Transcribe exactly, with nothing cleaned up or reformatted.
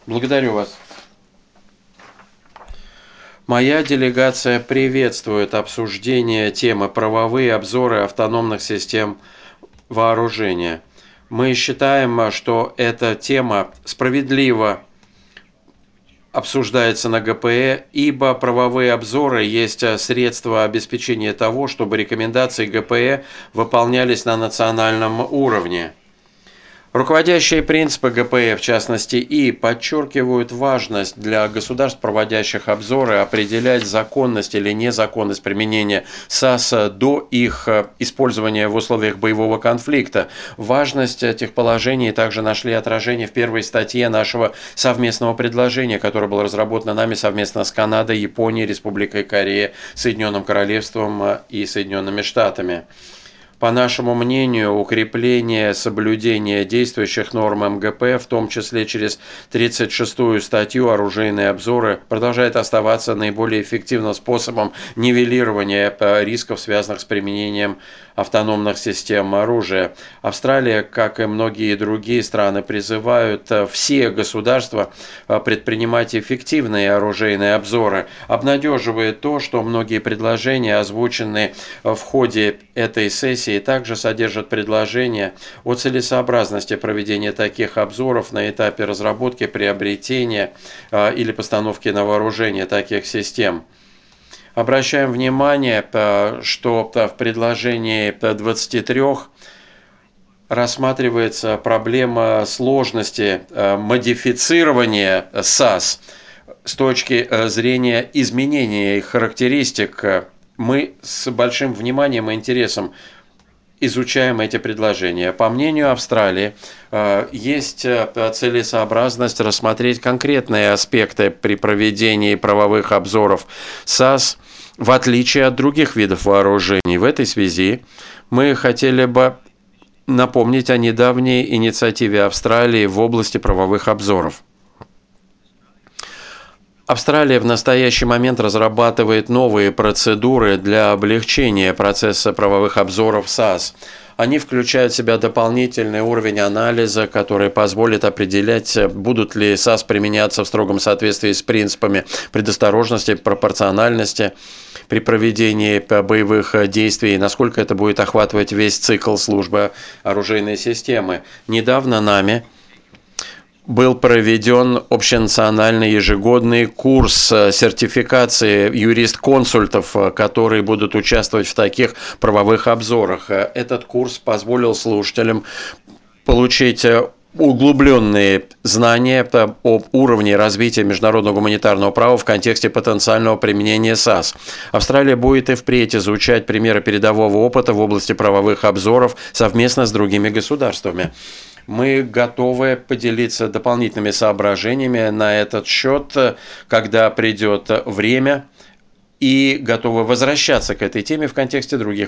Благодарю вас. Моя делегация приветствует обсуждение темы «Правовые обзоры автономных систем вооружения». Мы считаем, что эта тема справедливо обсуждается на гэ пэ э, ибо правовые обзоры есть средство обеспечения того, чтобы рекомендации гэ пэ э выполнялись на национальном уровне. Руководящие принципы гэ пэ э, в частности И, подчеркивают важность для государств, проводящих обзоры, определять законность или незаконность применения САС до их использования в условиях боевого конфликта. Важность этих положений также нашли отражение в первой статье нашего совместного предложения, которое было разработано нами совместно с Канадой, Японией, Республикой Корея, Соединенным Королевством и Соединенными Штатами. По нашему мнению, укрепление соблюдения действующих норм эм гэ пэ, в том числе через тридцать шестую статью «Оружейные обзоры», продолжает оставаться наиболее эффективным способом нивелирования рисков, связанных с применением автономных систем оружия. Австралия, как и многие другие страны, призывают все государства предпринимать эффективные оружейные обзоры. Обнадеживает то, что многие предложения, озвученные в ходе этой сессии, также содержат предложения о целесообразности проведения таких обзоров на этапе разработки, приобретения или постановки на вооружение таких систем. Обращаем внимание, что в предложении двадцати трёх рассматривается проблема сложности модифицирования САС с точки зрения изменения их характеристик. Мы с большим вниманием и интересом изучаем эти предложения. По мнению Австралии, есть целесообразность рассмотреть конкретные аспекты при проведении правовых обзоров САС, в отличие от других видов вооружений. В этой связи мы хотели бы напомнить о недавней инициативе Австралии в области правовых обзоров. Австралия в настоящий момент разрабатывает новые процедуры для облегчения процесса правовых обзоров САС. Они включают в себя дополнительный уровень анализа, который позволит определять, будут ли САС применяться в строгом соответствии с принципами предосторожности, пропорциональности при проведении боевых действий, насколько это будет охватывать весь цикл службы оружейной системы. Недавно нами был проведен общенациональный ежегодный курс сертификации юрист-консультов, которые будут участвовать в таких правовых обзорах. Этот курс позволил слушателям получить углубленные знания об уровне развития международного гуманитарного права в контексте потенциального применения САС. Австралия будет и впредь изучать примеры передового опыта в области правовых обзоров совместно с другими государствами. Мы готовы поделиться дополнительными соображениями на этот счет, когда придет время, и готовы возвращаться к этой теме в контексте других